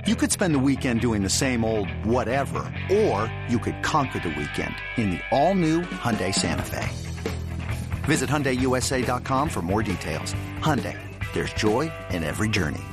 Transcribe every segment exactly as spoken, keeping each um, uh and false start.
You could spend the weekend doing the same old whatever, or you could conquer the weekend in the all-new Hyundai Santa Fe. Visit Hyundai U S A dot com for more details. Hyundai, there's joy in every journey.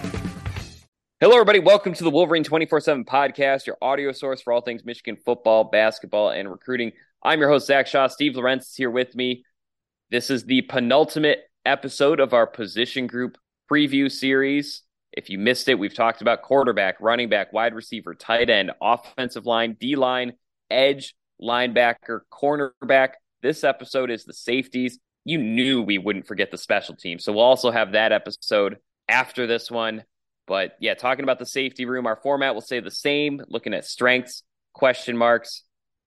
Hello, everybody. Welcome to the Wolverine twenty-four seven podcast, your audio source for all things Michigan football, basketball, and recruiting. I'm your host, Zach Shaw. Steve Lorenz is here with me. This is the penultimate episode of our position group preview series. If you missed it, we've talked about quarterback, running back, wide receiver, tight end, offensive line, D-line, edge, linebacker, cornerback. This episode is the safeties. You knew we wouldn't forget the special team, so we'll also have that episode after this one. But yeah, talking about the safety room, our format will stay the same, looking at strengths, question marks,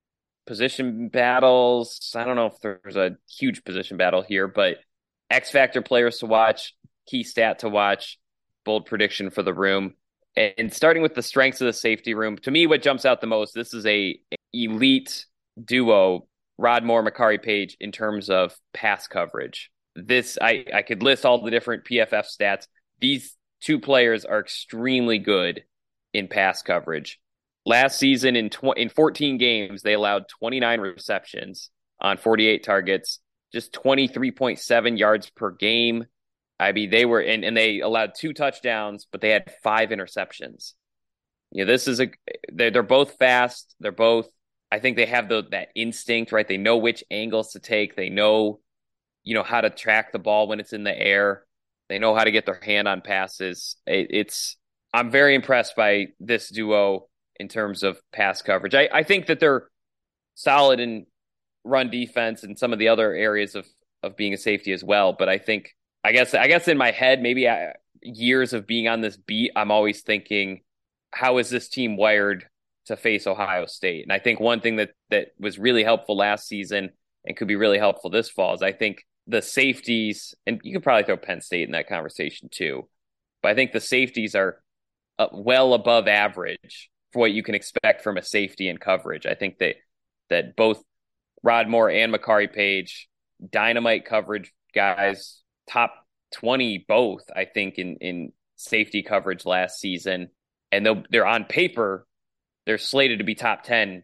position battles. I don't know if there's a huge position battle here, but X-factor players to watch, key stat to watch, bold prediction for the room. And starting with the strengths of the safety room, to me, what jumps out the most, this is a elite duo, Rod Moore, Makari Page, in terms of pass coverage. This, I, I could list all the different P F F stats. These two players are extremely good in pass coverage. Last season, in tw- in fourteen games, they allowed twenty-nine receptions on forty-eight targets, just twenty-three point seven yards per game. I mean, they were, and, and they allowed two touchdowns, but they had five interceptions. You know, this is a, they're, they're both fast. They're both, I think they have the, that instinct, right? They know which angles to take. They know, you know, how to track the ball when it's in the air. They know how to get their hand on passes. It, it's, I'm very impressed by this duo in terms of pass coverage. I, I think that they're solid in run defense and some of the other areas of, of being a safety as well. But I think, I guess I guess in my head, maybe I, years of being on this beat, I'm always thinking, how is this team wired to face Ohio State? And I think one thing that that was really helpful last season and could be really helpful this fall is I think the safeties, and you could probably throw Penn State in that conversation too, but I think the safeties are uh, well above average for what you can expect from a safety in coverage. I think that that both Rod Moore and Makari Page, dynamite coverage guys, top twenty both, I think, in, in safety coverage last season. And they'll, they're on paper, they're slated to be top ten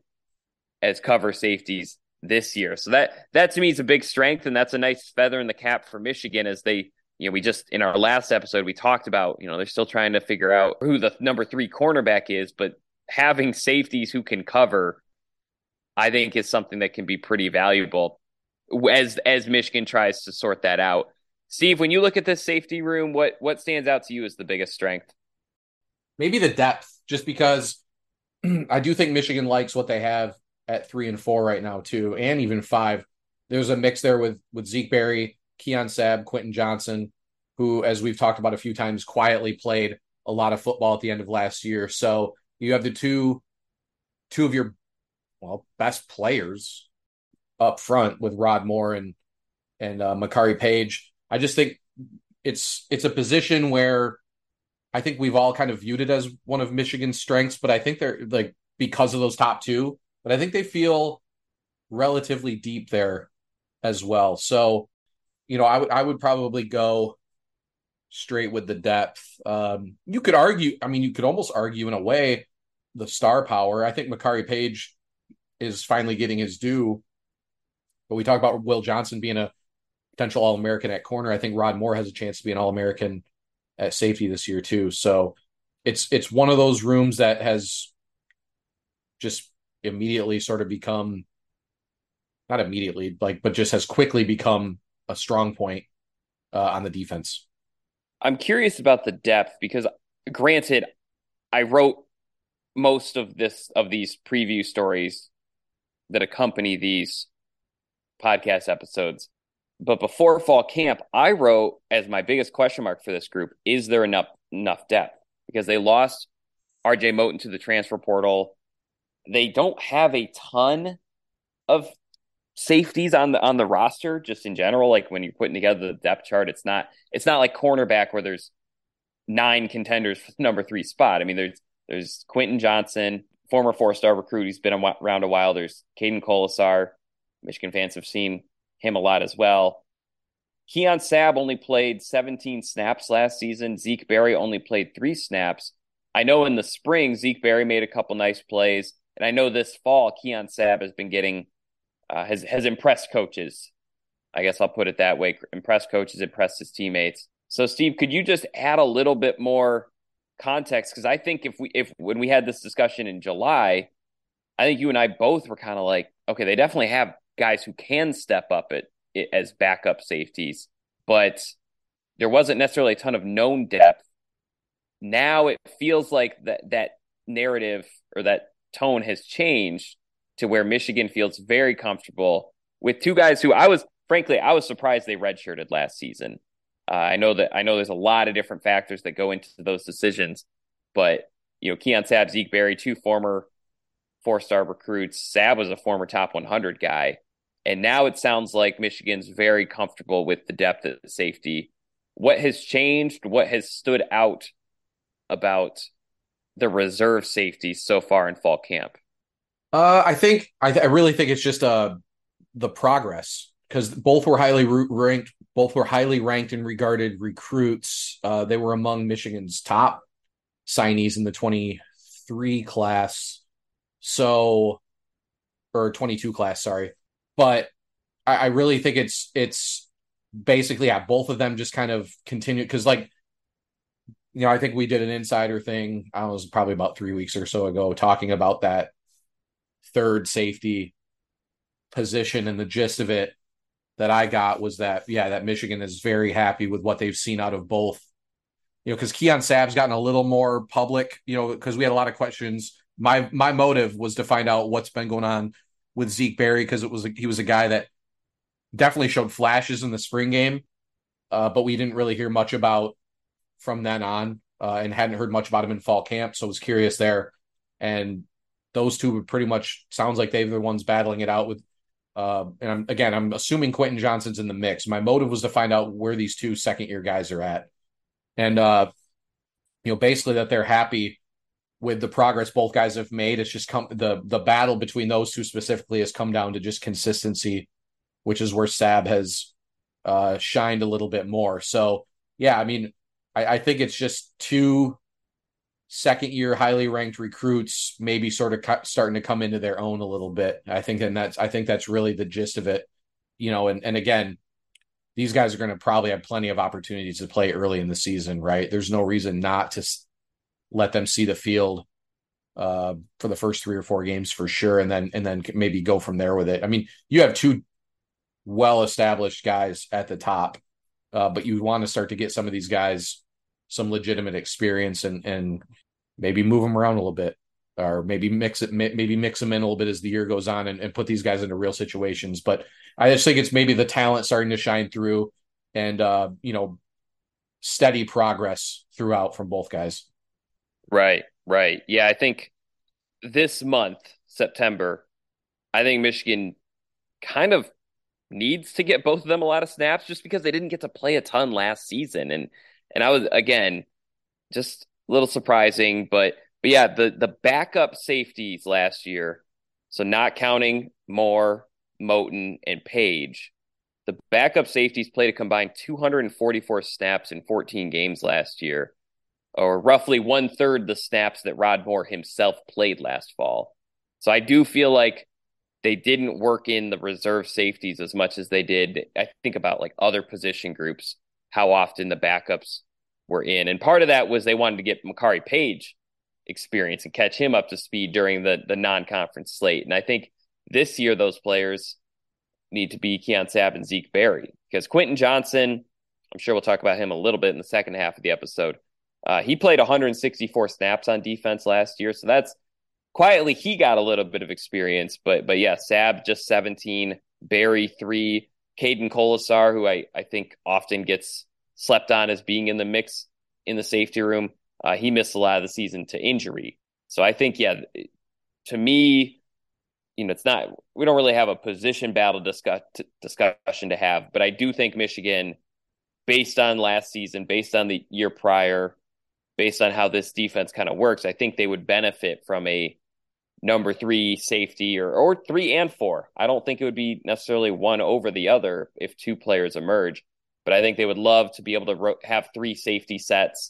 as cover safeties this year. So that, that to me is a big strength, and that's a nice feather in the cap for Michigan as they, you know, we just, in our last episode, we talked about, you know, they're still trying to figure out who the number three cornerback is, but having safeties who can cover, I think, is something that can be pretty valuable as, as Michigan tries to sort that out. Steve, when you look at this safety room, what what stands out to you as the biggest strength? Maybe the depth, just because I do think Michigan likes what they have at three and four right now, too, and even five. There's a mix there with, with Zeke Berry, Keon Sabb, Quentin Johnson, who, as we've talked about a few times, quietly played a lot of football at the end of last year. So you have the two, two of your, well, best players up front with Rod Moore and, and uh, Makari Page. I just think it's it's a position where I think we've all kind of viewed it as one of Michigan's strengths, but I think they're like because of those top two, but I think they feel relatively deep there as well. So, you know, I would I would probably go straight with the depth. Um, you could argue, I mean, you could almost argue in a way the star power. I think Makari Page is finally getting his due, but we talk about Will Johnson being a potential All-American at corner. I think Rod Moore has a chance to be an All-American at safety this year too. So it's it's one of those rooms that has just immediately sort of become, not immediately, like, but just has quickly become a strong point uh, on the defense. I'm curious about the depth because, granted, I wrote most of this of these preview stories that accompany these podcast episodes. But before fall camp, I wrote as my biggest question mark for this group, is there enough enough depth? Because they lost R J Moten to the transfer portal. They don't have a ton of safeties on the on the roster, just in general. Like when you're putting together the depth chart, it's not it's not like cornerback where there's nine contenders for the number three spot. I mean, there's there's Quentin Johnson, former four-star recruit. He's been around a while. There's Caden Colasar. Michigan fans have seen him a lot as well. Keon Sabb only played seventeen snaps last season. Zeke Berry only played three snaps. I know in the spring, Zeke Berry made a couple nice plays. And I know this fall, Keon Sabb has been getting, uh, has, has impressed coaches. I guess I'll put it that way. Impressed coaches, impressed his teammates. So, Steve, could you just add a little bit more context? Because I think if we, if when we had this discussion in July, I think you and I both were kind of like, okay, they definitely have guys who can step up it, it as backup safeties, but there wasn't necessarily a ton of known depth. Now it feels like that that narrative or that tone has changed to where Michigan feels very comfortable with two guys who I was, frankly, I was surprised they redshirted last season. Uh, I know that I know there's a lot of different factors that go into those decisions, but you know, Keon Sabb, Zeke Berry, two former four-star recruits. Sabb was a former top one hundred guy, and now it sounds like Michigan's very comfortable with the depth at safety. What has changed? What has stood out about the reserve safeties so far in fall camp? Uh, I think I, th- I really think it's just uh the progress, because both were highly ranked, both were highly ranked and regarded recruits. Uh, they were among Michigan's top signees in the twenty-three class, so or twenty-two class, sorry. But I, I really think it's it's basically yeah, both of them just kind of continue, because like you know, I think we did an insider thing, I was probably about three weeks or so ago, talking about that third safety position, and the gist of it that I got was that, yeah, that Michigan is very happy with what they've seen out of both. You know, because Keon Sabb's gotten a little more public, you know, because we had a lot of questions. My my motive was to find out what's been going on with Zeke Berry, because it was he was a guy that definitely showed flashes in the spring game, uh, but we didn't really hear much about from then on, uh, and hadn't heard much about him in fall camp. So I was curious there. And those two would pretty much sounds like they're the ones battling it out with. Uh, and I'm, again, I'm assuming Quentin Johnston's in the mix. My motive was to find out where these two second year guys are at. And, uh, you know, basically that they're happy with the progress both guys have made. It's just come the, the battle between those two specifically has come down to just consistency, which is where Sabb has uh, shined a little bit more. So, yeah, I mean, I, I think it's just two second year highly ranked recruits maybe sort of cu- starting to come into their own a little bit. I think, and that's, I think that's really the gist of it, you know, and, and again, these guys are going to probably have plenty of opportunities to play early in the season, right? There's no reason not to let them see the field uh, for the first three or four games for sure. And then, and then maybe go from there with it. I mean, you have two well-established guys at the top, uh, but you want to start to get some of these guys some legitimate experience, and, and maybe move them around a little bit, or maybe mix it, maybe mix them in a little bit as the year goes on, and, and put these guys into real situations. But I just think it's maybe the talent starting to shine through, and, uh, you know, steady progress throughout from both guys. Right, right. Yeah, I think this month, September, I think Michigan kind of needs to get both of them a lot of snaps, just because they didn't get to play a ton last season. And and I was, again, just a little surprising, but but yeah, the the backup safeties last year, so not counting Moore, Moten, and Page, the backup safeties played a combined two hundred forty-four snaps in fourteen games last year, or roughly one third the snaps that Rod Moore himself played last fall. So I do feel like they didn't work in the reserve safeties as much as they did. I think about like other position groups, how often the backups were in. And part of that was they wanted to get Makari Page experience and catch him up to speed during the, the non-conference slate. And I think this year those players need to be Keon Sabb and Zeke Berry, because Quentin Johnston, I'm sure we'll talk about him a little bit in the second half of the episode. Uh, he played one hundred sixty-four snaps on defense last year. So that's quietly, he got a little bit of experience, but, but yeah, Sabb just seventeen, Berry three, Caden Colasar, who I, I think often gets slept on as being in the mix in the safety room. Uh, he missed a lot of the season to injury. So I think, yeah, to me, you know, it's not, we don't really have a position battle discuss, t- discussion to have, but I do think Michigan, based on last season, based on the year prior, based on how this defense kind of works, I think they would benefit from a number three safety, or, or three and four. I don't think it would be necessarily one over the other if two players emerge, but I think they would love to be able to ro- have three safety sets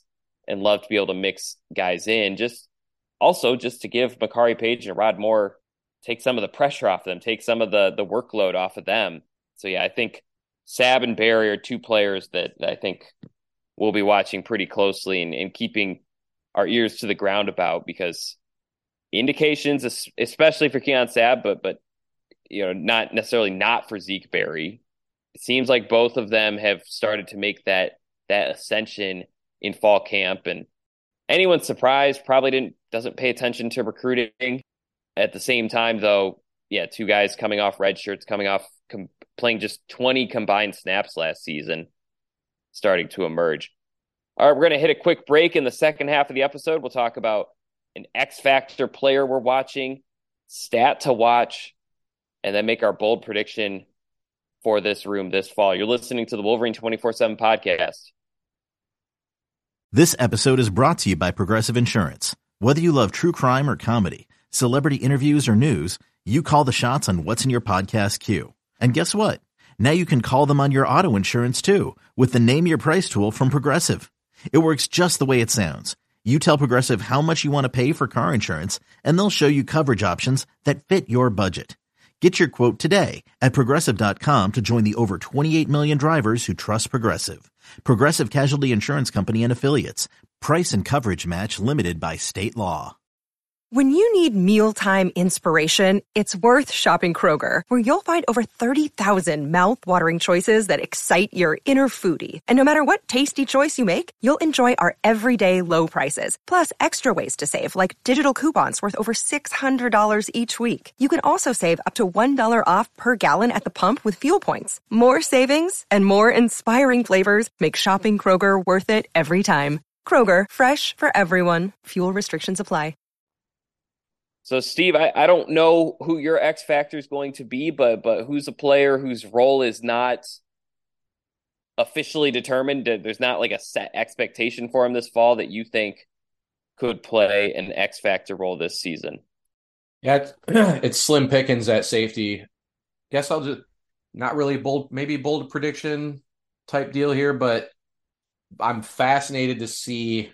and love to be able to mix guys in. Just also just to give Makari Page and Rod Moore, take some of the pressure off them, take some of the the workload off of them. So yeah, I think Sab and Barry are two players that, that I think we'll be watching pretty closely and, and keeping our ears to the ground about, because indications, especially for Keon Sab, but but you know, not necessarily not for Zeke Berry. It seems like both of them have started to make that that ascension in fall camp, and anyone surprised probably didn't doesn't pay attention to recruiting. At the same time, though, yeah, two guys coming off red shirts, coming off com- playing just twenty combined snaps last season, starting to emerge. All right, we're going to hit a quick break. In the second half of the episode, we'll talk about an X Factor player we're watching, stat to watch, and then make our bold prediction for this room this fall. You're listening to the Wolverine twenty-four seven podcast. This episode is brought to you by Progressive Insurance. Whether you love true crime or comedy, celebrity interviews or news, you call the shots on what's in your podcast queue. And guess what? Now you can call them on your auto insurance too, with the Name Your Price tool from Progressive. It works just the way it sounds. You tell Progressive how much you want to pay for car insurance, and they'll show you coverage options that fit your budget. Get your quote today at Progressive dot com to join the over twenty-eight million drivers who trust Progressive. Progressive Casualty Insurance Company and Affiliates. Price and coverage match limited by state law. When you need mealtime inspiration, it's worth shopping Kroger, where you'll find over thirty thousand mouth-watering choices that excite your inner foodie. And no matter what tasty choice you make, you'll enjoy our everyday low prices, plus extra ways to save, like digital coupons worth over six hundred dollars each week. You can also save up to one dollar off per gallon at the pump with fuel points. More savings and more inspiring flavors make shopping Kroger worth it every time. Kroger, fresh for everyone. Fuel restrictions apply. So, Steve, I, I don't know who your X Factor is going to be, but but who's a player whose role is not officially determined? There's not like a set expectation for him this fall that you think could play an X Factor role this season? Yeah, it's, it's slim pickings at safety. Guess I'll just not really bold, maybe bold prediction type deal here, but I'm fascinated to see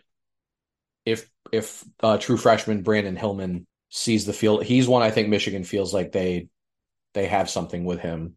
if if uh, true freshman Brandon Hillman sees the field. He's one I think Michigan feels like they they have something with him.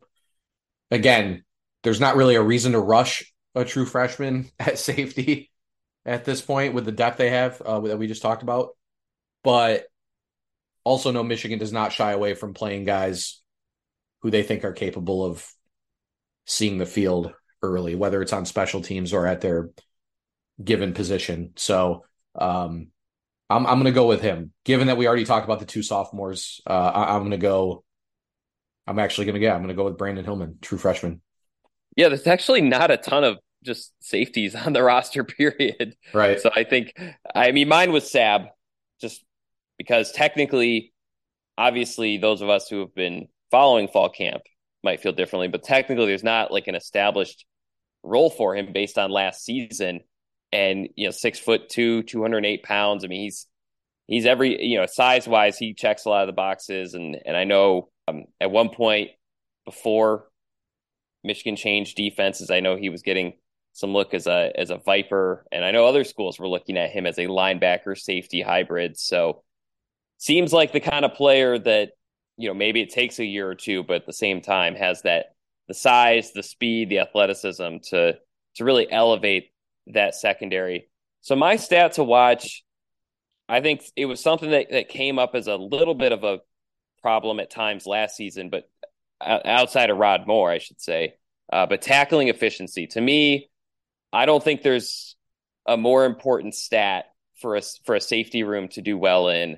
Again, there's not really a reason to rush a true freshman at safety at this point with the depth they have uh, that we just talked about. But also know Michigan does not shy away from playing guys who they think are capable of seeing the field early, whether it's on special teams or at their given position. So um I'm I'm going to go with him. Given that we already talked about the two sophomores, uh, I, I'm going to go. I'm actually going to get. I'm going to go with Brandon Hillman, true freshman. Yeah, there's actually not a ton of just safeties on the roster, period. Right. So I think, I mean, mine was Sab, just because technically, obviously, those of us who have been following fall camp might feel differently, but technically, there's not like an established role for him based on last season. And, you know, six foot two, two hundred eight pounds. I mean, he's, he's every, you know, size wise, he checks a lot of the boxes. And, and I know um, at one point before Michigan changed defenses, I know he was getting some look as a, as a Viper. And I know other schools were looking at him as a linebacker safety hybrid. So seems like the kind of player that, you know, maybe it takes a year or two, but at the same time has that, the size, the speed, the athleticism to, to really elevate that secondary. So my stat to watch, I think it was something that, that came up as a little bit of a problem at times last season, but outside of Rod Moore, I should say. Uh, but tackling efficiency, to me, I don't think there's a more important stat for a, for a safety room to do well in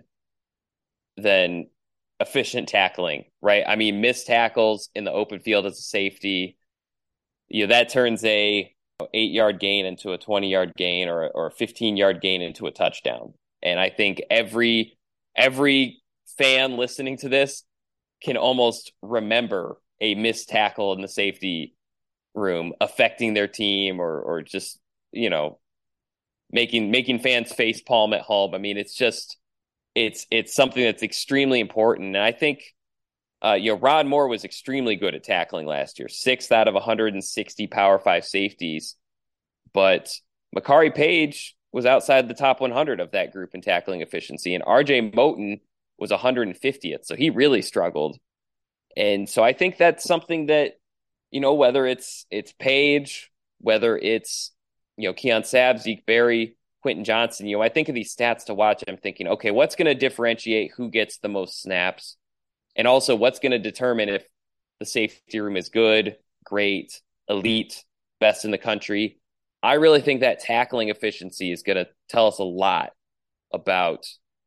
than efficient tackling, right? I mean, missed tackles in the open field as a safety, you know, that turns a eight yard gain into a twenty yard gain or, or a fifteen yard gain into a touchdown. And I think every, every fan listening to this can almost remember a missed tackle in the safety room affecting their team or, or just, you know, making, making fans face palm at home. I mean, it's just, it's, it's something that's extremely important. And I think, Uh, you know, Rod Moore was extremely good at tackling last year, sixth out of one hundred sixty Power Five safeties. But Makari Page was outside the top one hundred of that group in tackling efficiency, and R J Moten was one hundred fiftieth. So he really struggled. And so I think that's something that, you know, whether it's it's Page, whether it's, you know, Keon Sabb, Zeke Berry, Quentin Johnson, you know, I think of these stats to watch. I'm thinking, okay, what's going to differentiate who gets the most snaps? And also what's going to determine if the safety room is good, great, elite, best in the country. I really think that tackling efficiency is going to tell us a lot about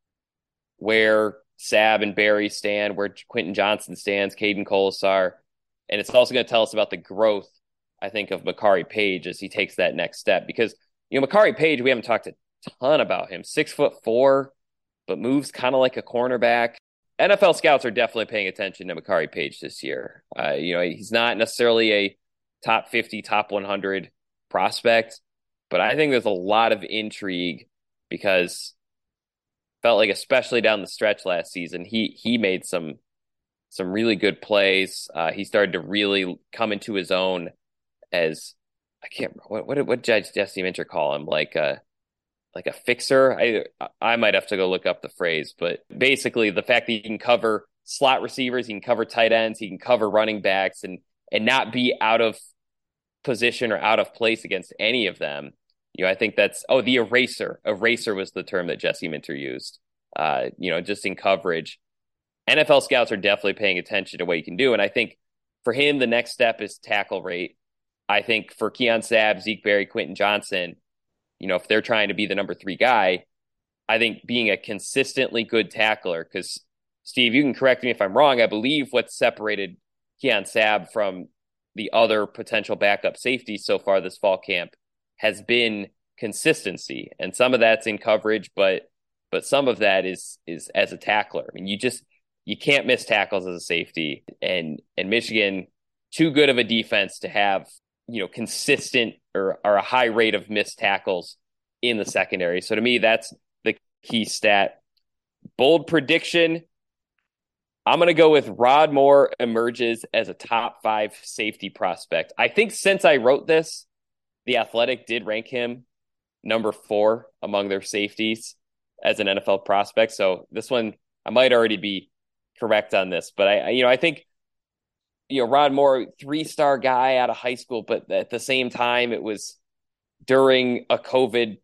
where Sabb and Berry stand, where Quentin Johnson stands, Caden Colasar. And it's also going to tell us about the growth, I think, of Makari Page as he takes that next step. Because, you know, Makari Page, we haven't talked a ton about him. Six foot four, but moves kind of like a cornerback. N F L scouts are definitely paying attention to Makari Page this year. Uh, you know, he's not necessarily a top fifty, top one hundred prospect, but I think there's a lot of intrigue because felt like, especially down the stretch last season, he he made some some really good plays. Uh, he started to really come into his own as, I can't remember, what what, what did Jesse Minter call him? Like a like a fixer. I I might have to go look up the phrase, but basically the fact that he can cover slot receivers, he can cover tight ends, he can cover running backs, and and not be out of position or out of place against any of them. You know, I think that's, oh, the eraser. Eraser was the term that Jesse Minter used, uh, you know, just in coverage. N F L scouts are definitely paying attention to what he can do. And I think for him, the next step is tackle rate. I think for Keon Sabb, Zeke Berry, Quentin Johnson, you know, if they're trying to be the number three guy, I think being a consistently good tackler, because Steve, you can correct me if I'm wrong, I believe what separated Keon Sabb from the other potential backup safeties so far this fall camp has been consistency. And some of that's in coverage, but but some of that is is as a tackler. I mean, you just you can't miss tackles as a safety. And and Michigan, too good of a defense to have, you know, consistent or, or a high rate of missed tackles in the secondary. So to me, that's the key stat. Bold prediction. I'm going to go with Rod Moore emerges as a top five safety prospect. I think since I wrote this, The Athletic did rank him number four among their safeties as an N F L prospect. So this one, I might already be correct on this, but I, you know, I think, you know, Rod Moore, three-star guy out of high school, but at the same time, it was during a COVID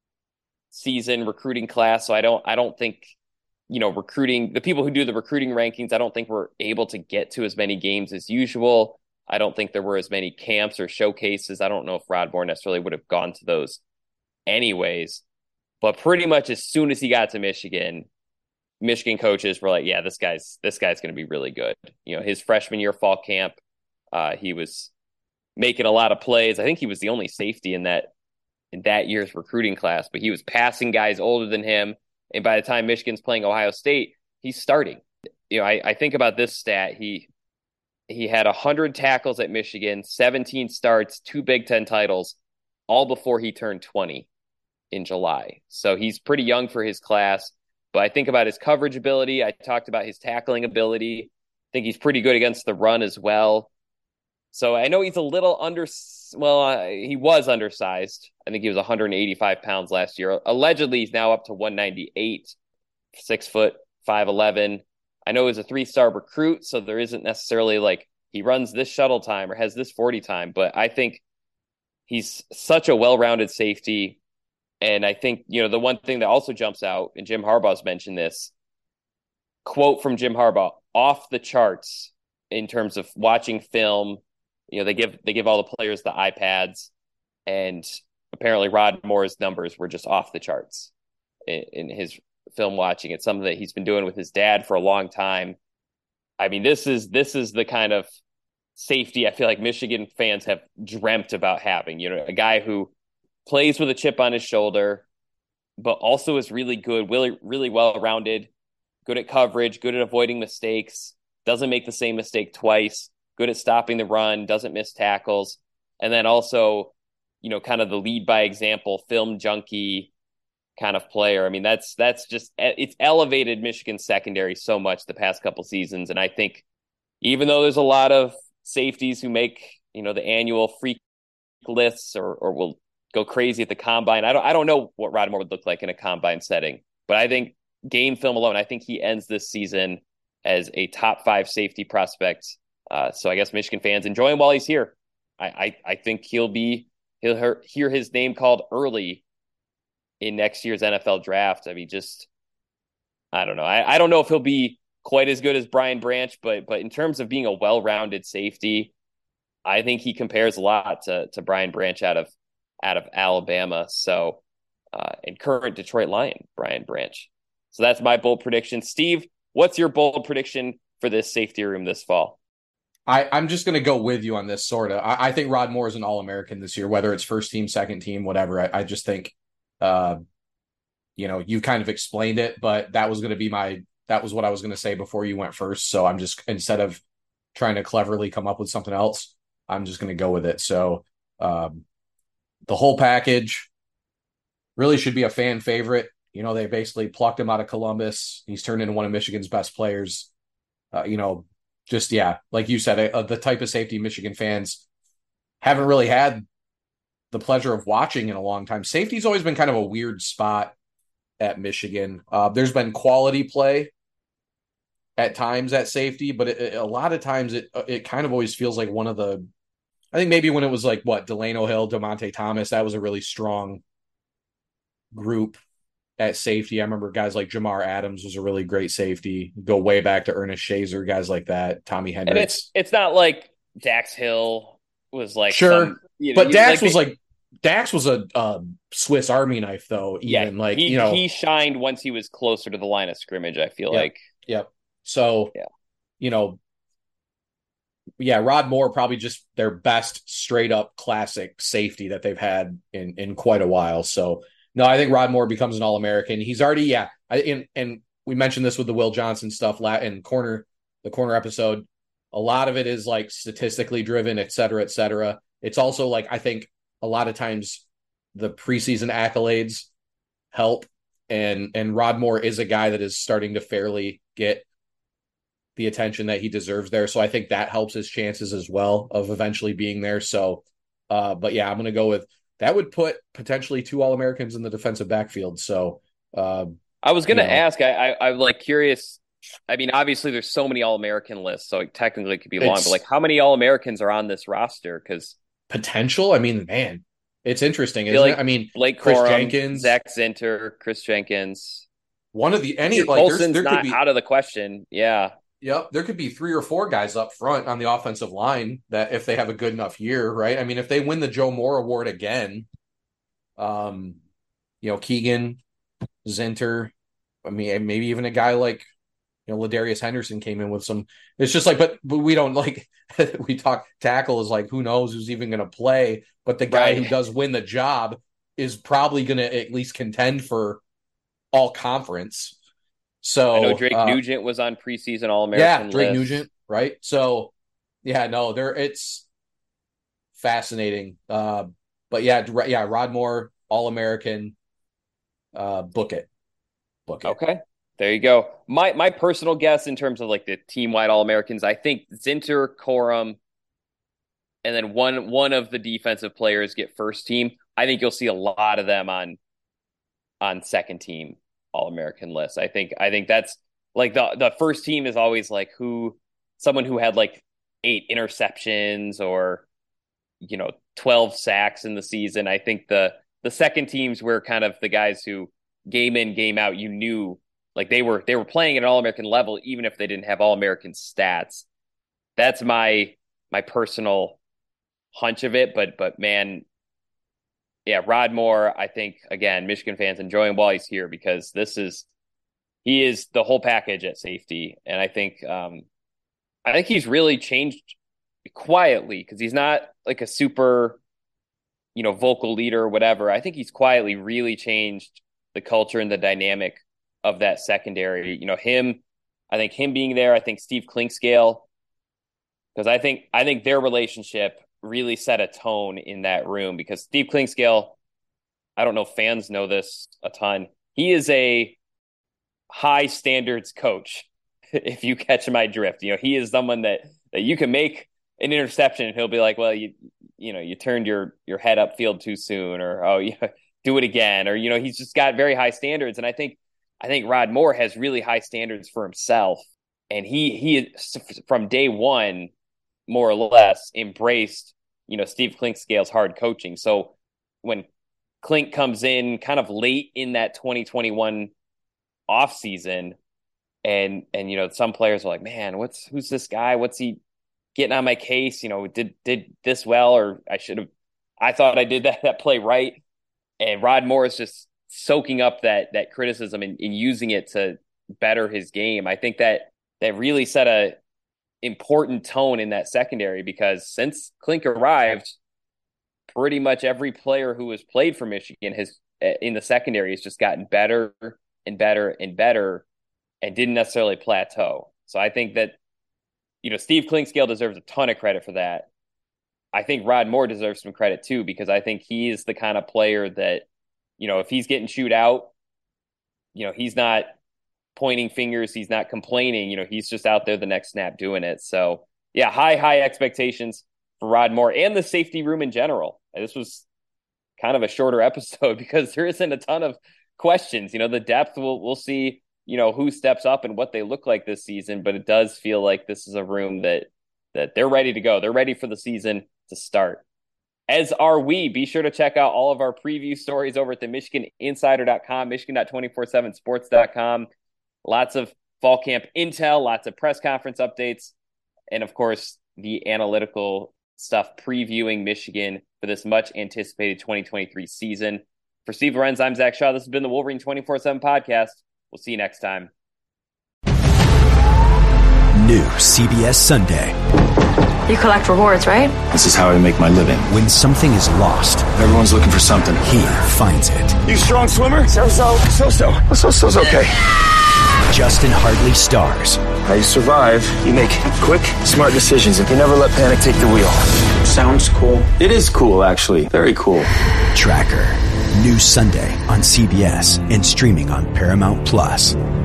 season recruiting class. So I don't, I don't think, you know, recruiting, the people who do the recruiting rankings, I don't think were able to get to as many games as usual. I don't think there were as many camps or showcases. I don't know if Rod Moore necessarily would have gone to those anyways. But pretty much as soon as he got to Michigan, Michigan coaches were like, yeah, this guy's this guy's going to be really good. You know, his freshman year fall camp, uh, he was making a lot of plays. I think he was the only safety in that in that year's recruiting class, but he was passing guys older than him. And by the time Michigan's playing Ohio State, he's starting. You know, I, I think about this stat. He he had one hundred tackles at Michigan, seventeen starts, two Big Ten titles, all before he turned twenty in July. So he's pretty young for his class. But I think about his coverage ability. I talked about his tackling ability. I think he's pretty good against the run as well. So I know he's a little under, well, uh, he was undersized. I think he was one hundred eighty-five pounds last year. Allegedly, he's now up to one ninety-eight, six foot, five eleven. I know he's a three-star recruit, so there isn't necessarily like he runs this shuttle time or has this forty time, but I think he's such a well-rounded safety. And I think, you know, the one thing that also jumps out, and Jim Harbaugh's mentioned this, quote from Jim Harbaugh, off the charts in terms of watching film. You know, they give they give all the players the iPads, and apparently Rod Moore's numbers were just off the charts in, in his film watching. It's something that he's been doing with his dad for a long time. I mean, this is this is the kind of safety I feel like Michigan fans have dreamt about having. You know, a guy who plays with a chip on his shoulder, but also is really good, really, really well-rounded, good at coverage, good at avoiding mistakes, doesn't make the same mistake twice, good at stopping the run, doesn't miss tackles, and then also, you know, kind of the lead by example, film junkie kind of player. I mean, that's that's just, it's elevated Michigan's secondary so much the past couple seasons, and I think even though there's a lot of safeties who make, you know, the annual freak lists or or will go crazy at the combine. I don't I don't know what Rod Moore would look like in a combine setting, but I think game film alone, I think he ends this season as a top five safety prospect. Uh, so I guess Michigan fans enjoy him while he's here. I I, I think he'll be he'll hear his name called early in next year's N F L draft. I mean, just I don't know. I, I don't know if he'll be quite as good as Brian Branch, but but in terms of being a well-rounded safety, I think he compares a lot to to Brian Branch out of out of Alabama. So, uh, and current Detroit Lion, Brian Branch. So that's my bold prediction. Steve, what's your bold prediction for this safety room this fall? I, I'm just going to go with you on this, sort of. I, I think Rod Moore is an All-American this year, whether it's first team, second team, whatever. I, I just think, uh, you know, you kind of explained it, but that was going to be my, that was what I was going to say before you went first. So I'm just, instead of trying to cleverly come up with something else, I'm just going to go with it. So um, the whole package really should be a fan favorite. You know, they basically plucked him out of Columbus. He's turned into one of Michigan's best players. Uh, you know, just, yeah, like you said, uh, the type of safety Michigan fans haven't really had the pleasure of watching in a long time. Safety's always been kind of a weird spot at Michigan. Uh, there's been quality play at times at safety, but it, it, a lot of times it it kind of always feels like one of the, I think maybe when it was like, what, Delano Hill, DeMonte Thomas, that was a really strong group at safety. I remember guys like Jamar Adams was a really great safety. Go way back to Ernest Shazer, guys like that, Tommy Hendricks. And it's it's not like Dax Hill was like sure, some, you know, but Dax like was they, like Dax was a, a Swiss Army knife, though. Even yeah, like he, you know, he shined once he was closer to the line of scrimmage. I feel yep, like, yep. So yeah, you know, yeah, Rod Moore probably just their best straight up classic safety that they've had in in quite a while. So. No, I think Rod Moore becomes an All-American. He's already, yeah. I, and, and we mentioned this with the Will Johnson stuff in corner, the corner episode. A lot of it is like statistically driven, et cetera, et cetera. It's also like, I think a lot of times the preseason accolades help. And, and Rod Moore is a guy that is starting to fairly get the attention that he deserves there. So I think that helps his chances as well of eventually being there. So, uh, but yeah, I'm going to go with, that would put potentially two All-Americans in the defensive backfield. So uh, I was going to you know. ask, I, I, I'm like curious. I mean, obviously there's so many All-American lists, so it technically it could be long, It's- but like how many All-Americans are on this roster? Because potential, I mean, man, it's interesting, I isn't feel like it? I mean, Blake Chris Corum, Jenkins, Zach Zinter, Chris Jenkins. one of the any Peter like there's, Colson's there could not be out of the question. Yeah. Yep, there could be three or four guys up front on the offensive line that if they have a good enough year, right? I mean, if they win the Joe Moore Award again, um, you know, Keegan, Zinter, I mean, maybe even a guy like, you know, Ladarius Henderson came in with some. It's just like, but but we don't like we talk tackle is like who knows who's even going to play, but the guy Right. who does win the job is probably going to at least contend for all conference. So I know Drake uh, Nugent was on preseason All-American yeah, Drake list. Nugent, right? So yeah, no, there it's fascinating. Uh, but yeah, yeah, Rod Moore, All-American, uh, book it, book it. Okay. There you go. My my personal guess in terms of like the team-wide All-Americans, I think Zinter, Corum, and then one one of the defensive players get first team. I think you'll see a lot of them on on second team All-American lists. I think I think that's like the the first team is always like who someone who had like eight interceptions or you know twelve sacks in the season. I think the the second teams were kind of the guys who game in game out you knew like they were they were playing at an All-American level even if they didn't have All-American stats. That's my my personal hunch of it, but but man, yeah, Rod Moore, I think again, Michigan fans enjoy him while he's here because this is he is the whole package at safety, and I think um, I think he's really changed quietly because he's not like a super, you know, vocal leader or whatever. I think he's quietly really changed the culture and the dynamic of that secondary. You know, him, I think him being there. I think Steve Clinkscale, because I think I think their relationship really set a tone in that room because Steve Clinkscale, I don't know if fans know this a ton. He is a high standards coach, if you catch my drift. You know, he is someone that, that you can make an interception and he'll be like, well, you you know, you turned your, your head upfield too soon, or, oh, yeah, do it again. Or, you know, he's just got very high standards. And I think, I think Rod Moore has really high standards for himself. And he, he, from day one, more or less embraced, you know, Steve Clinkscale's hard coaching. So when Klink comes in kind of late in that twenty twenty-one offseason, and, and, you know, some players are like, man, what's, who's this guy? What's he getting on my case? You know, did, did this well, or I should have, I thought I did that, that play right. And Rod Moore is just soaking up that, that criticism and, and using it to better his game. I think that that really set a important tone in that secondary, because since Klink arrived, pretty much every player who has played for Michigan has in the secondary has just gotten better and better and better, and didn't necessarily plateau. So I think that, you know, Steve Clinkscale deserves a ton of credit for that. I think Rod Moore deserves some credit too, because I think he is the kind of player that, you know, if he's getting chewed out, you know, he's not pointing fingers, he's not complaining, you know, he's just out there the next snap doing it. So yeah, high, high expectations for Rod Moore and the safety room in general. This was kind of a shorter episode because there isn't a ton of questions. You know, the depth, we'll, we'll see, you know, who steps up and what they look like this season, but it does feel like this is a room that, that they're ready to go. They're ready for the season to start. As are we. Be sure to check out all of our preview stories over at the Michigan Insider dot com, Michigan dot two forty-seven sports dot com. Lots of fall camp intel, lots of press conference updates, and of course, the analytical stuff previewing Michigan for this much anticipated twenty twenty-three season. For Steve Lorenz, I'm Zach Shaw. This has been the Wolverine twenty-four seven podcast. We'll see you next time. New C B S Sunday. You collect rewards, right? This is how I make my living. When something is lost, everyone's looking for something. He finds it. You strong swimmer? So-so. So-so. So-so's okay. Justin Hartley stars. How you survive, you make quick, smart decisions, and you never let panic take the wheel. Sounds cool. It is cool, actually. Very cool. Tracker. New Sunday on C B S and streaming on Paramount Plus.